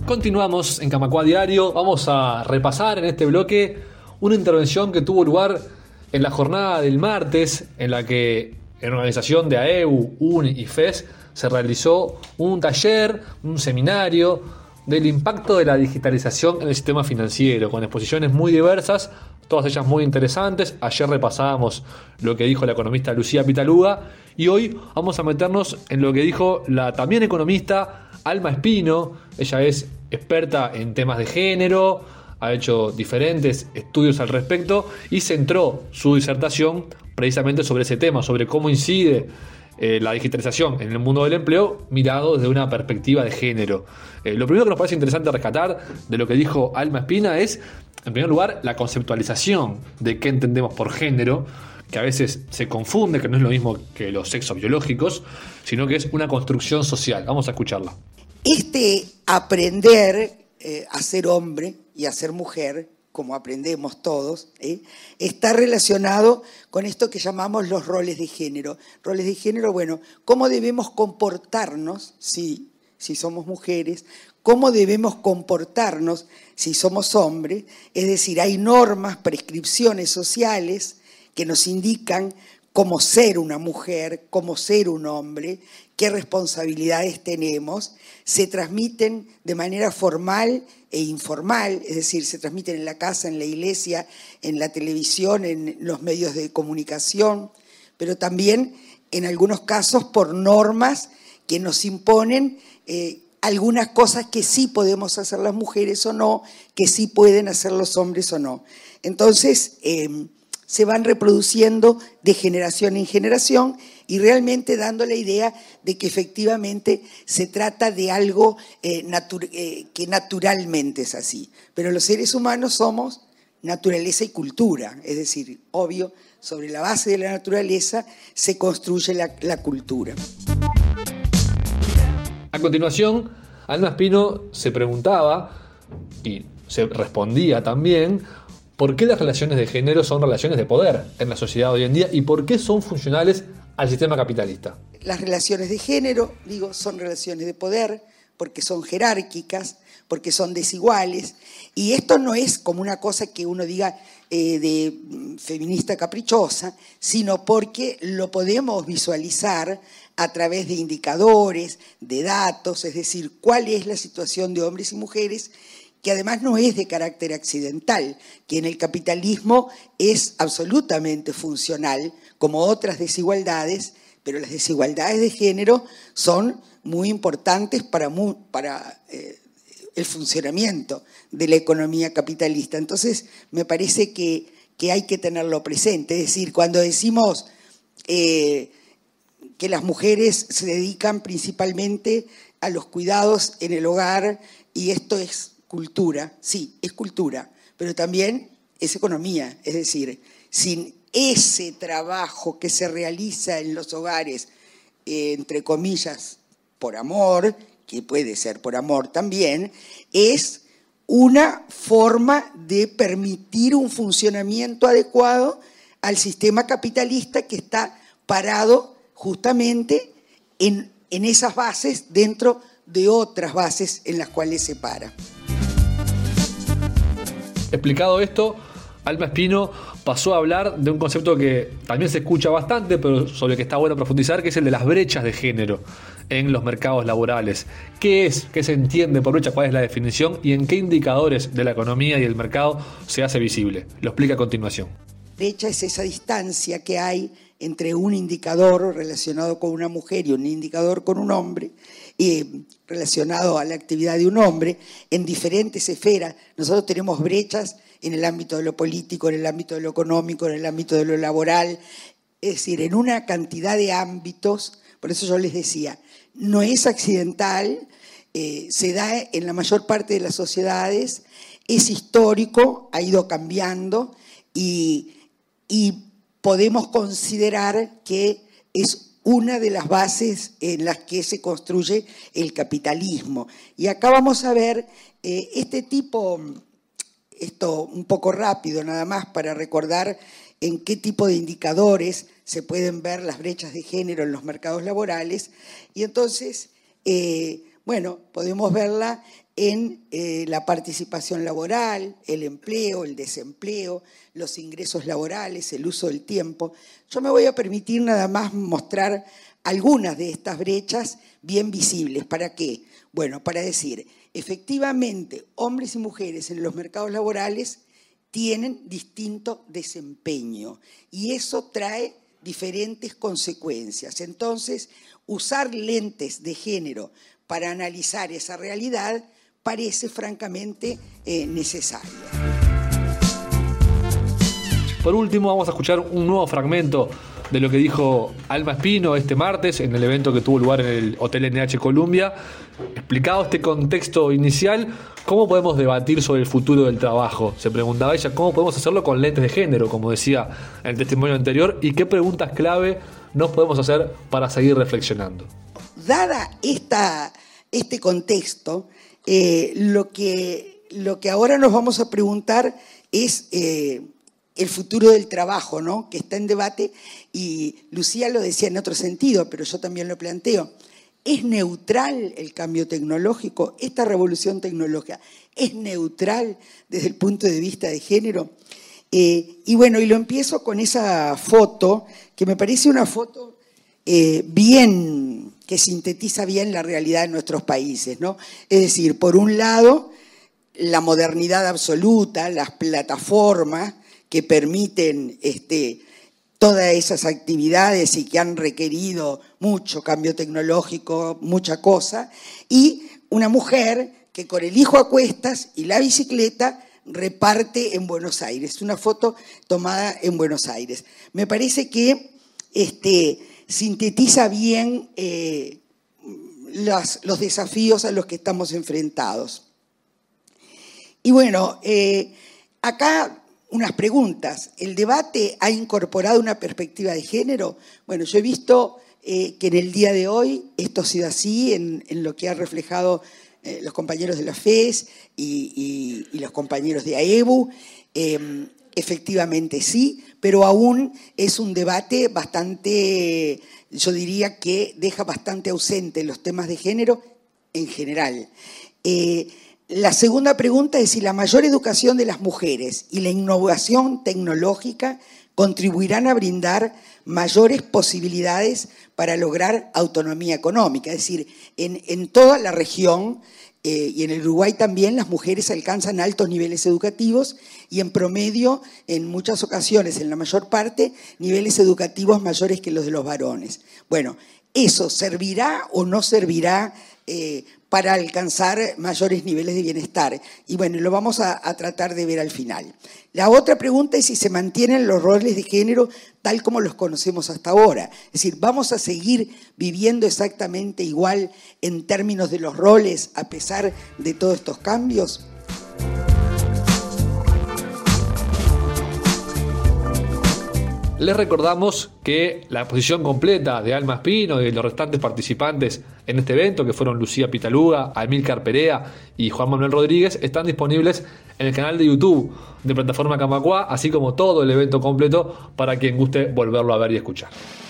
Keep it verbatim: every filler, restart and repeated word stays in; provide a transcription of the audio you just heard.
Continuamos en Camacua Diario. Vamos a repasar en este bloque una intervención que tuvo lugar en la jornada del martes, en la que en organización de A E U, U N I y F E S se realizó un taller, un seminario del impacto de la digitalización en el sistema financiero, con exposiciones muy diversas, todas ellas muy interesantes. Ayer repasábamos lo que dijo la economista Lucía Pitaluga y hoy vamos a meternos en lo que dijo la también economista Alma Espino. Ella es experta en temas de género, ha hecho diferentes estudios al respecto y centró su disertación precisamente sobre ese tema, sobre cómo incide eh, la digitalización en el mundo del empleo mirado desde una perspectiva de género. Eh, lo primero que nos parece interesante rescatar de lo que dijo Alma Espina es, en primer lugar, la conceptualización de qué entendemos por género, que a veces se confunde, que no es lo mismo que los sexos biológicos, sino que es una construcción social. Vamos a escucharla. Este aprender eh, a ser hombre y a ser mujer, como aprendemos todos, ¿eh? está relacionado con esto que llamamos los roles de género. Roles de género, bueno, cómo debemos comportarnos, sí, si somos mujeres, cómo debemos comportarnos si somos hombres, es decir, hay normas, prescripciones sociales que nos indican cómo ser una mujer, cómo ser un hombre, qué responsabilidades tenemos, se transmiten de manera formal e informal, es decir, se transmiten en la casa, en la iglesia, en la televisión, en los medios de comunicación, pero también en algunos casos por normas que nos imponen eh, algunas cosas que sí podemos hacer las mujeres o no, que sí pueden hacer los hombres o no. Entonces, eh, se van reproduciendo de generación en generación y realmente dando la idea de que efectivamente se trata de algo eh, natu- eh, que naturalmente es así. Pero los seres humanos somos naturaleza y cultura, es decir, obvio, sobre la base de la naturaleza se construye la, la cultura. A continuación, Alma Espino se preguntaba, y se respondía también, ¿por qué las relaciones de género son relaciones de poder en la sociedad hoy en día y por qué son funcionales al sistema capitalista? Las relaciones de género, digo, son relaciones de poder porque son jerárquicas, porque son desiguales, y esto no es como una cosa que uno diga eh, de feminista caprichosa, sino porque lo podemos visualizar a través de indicadores, de datos, es decir, cuál es la situación de hombres y mujeres, que además no es de carácter accidental, que en el capitalismo es absolutamente funcional, como otras desigualdades, pero las desigualdades de género son muy importantes para, muy, para eh, el funcionamiento de la economía capitalista. Entonces, me parece que, que hay que tenerlo presente. Es decir, cuando decimos eh, que las mujeres se dedican principalmente a los cuidados en el hogar, y esto es cultura, sí, es cultura, pero también es economía. Es decir, sin ese trabajo que se realiza en los hogares, eh, entre comillas, por amor, que puede ser por amor también, es una forma de permitir un funcionamiento adecuado al sistema capitalista que está parado justamente en, en esas bases dentro de otras bases en las cuales se para. Explicado esto, Alma Espino pasó a hablar de un concepto que también se escucha bastante, pero sobre el que está bueno profundizar, que es el de las brechas de género en los mercados laborales. ¿Qué es? ¿Qué se entiende por brecha? ¿Cuál es la definición? ¿Y en qué indicadores de la economía y el mercado se hace visible? Lo explica a continuación. Brecha es esa distancia que hay entre un indicador relacionado con una mujer y un indicador con un hombre, eh, relacionado a la actividad de un hombre, en diferentes esferas. Nosotros tenemos brechas en el ámbito de lo político, en el ámbito de lo económico, en el ámbito de lo laboral, es decir, en una cantidad de ámbitos. Por eso yo les decía, no es accidental, eh, se da en la mayor parte de las sociedades, es histórico, ha ido cambiando y, y podemos considerar que es una de las bases en las que se construye el capitalismo. Y acá vamos a ver eh, este tipo, esto un poco rápido nada más para recordar en qué tipo de indicadores se pueden ver las brechas de género en los mercados laborales. Y entonces, eh, Bueno, podemos verla en eh, la participación laboral, el empleo, el desempleo, los ingresos laborales, el uso del tiempo. Yo me voy a permitir nada más mostrar algunas de estas brechas bien visibles. ¿Para qué? Bueno, para decir, efectivamente, hombres y mujeres en los mercados laborales tienen distinto desempeño y eso trae diferentes consecuencias. Entonces, usar lentes de género para analizar esa realidad parece francamente eh, necesario. Por último, vamos a escuchar un nuevo fragmento de lo que dijo Alma Espino este martes en el evento que tuvo lugar en el Hotel N H Columbia. Explicado este contexto inicial, ¿cómo podemos debatir sobre el futuro del trabajo? Se preguntaba ella, ¿cómo podemos hacerlo con lentes de género, como decía en el testimonio anterior? ¿Y qué preguntas clave nos podemos hacer para seguir reflexionando? Dada esta, este contexto, eh, lo, que, lo que ahora nos vamos a preguntar es eh, el futuro del trabajo, ¿no? Que está en debate, y Lucía lo decía en otro sentido, pero yo también lo planteo. ¿Es neutral el cambio tecnológico? ¿Esta revolución tecnológica es neutral desde el punto de vista de género? Eh, y bueno, y lo empiezo con esa foto, que me parece una foto eh, bien, que sintetiza bien la realidad de nuestros países, ¿no? Es decir, por un lado, la modernidad absoluta, las plataformas que permiten este, todas esas actividades y que han requerido mucho cambio tecnológico, mucha cosa, y una mujer que con el hijo a cuestas y la bicicleta reparte en Buenos Aires, una foto tomada en Buenos Aires. Me parece que este, sintetiza bien eh, los, los desafíos a los que estamos enfrentados. Y bueno, eh, acá unas preguntas. ¿El debate ha incorporado una perspectiva de género? Bueno, yo he visto eh, que en el día de hoy esto ha sido así, en, en lo que ha reflejado eh, los compañeros de la F E S y, y, y los compañeros de A E B U. Eh, efectivamente sí, pero aún es un debate bastante, yo diría que deja bastante ausente los temas de género en general. Eh, La segunda pregunta es si la mayor educación de las mujeres y la innovación tecnológica contribuirán a brindar mayores posibilidades para lograr autonomía económica. Es decir, en, en toda la región eh, y en el Uruguay también las mujeres alcanzan altos niveles educativos y en promedio, en muchas ocasiones, en la mayor parte, niveles educativos mayores que los de los varones. Bueno, ¿eso servirá o no servirá eh, para alcanzar mayores niveles de bienestar? Y bueno, lo vamos a, a tratar de ver al final. La otra pregunta es si se mantienen los roles de género tal como los conocemos hasta ahora. Es decir, ¿vamos a seguir viviendo exactamente igual en términos de los roles a pesar de todos estos cambios? Les recordamos que la exposición completa de Alma Espino y de los restantes participantes en este evento, que fueron Lucía Pitaluga, Amílcar Perea y Juan Manuel Rodríguez, están disponibles en el canal de YouTube de Plataforma Camacuá, así como todo el evento completo para quien guste volverlo a ver y escuchar.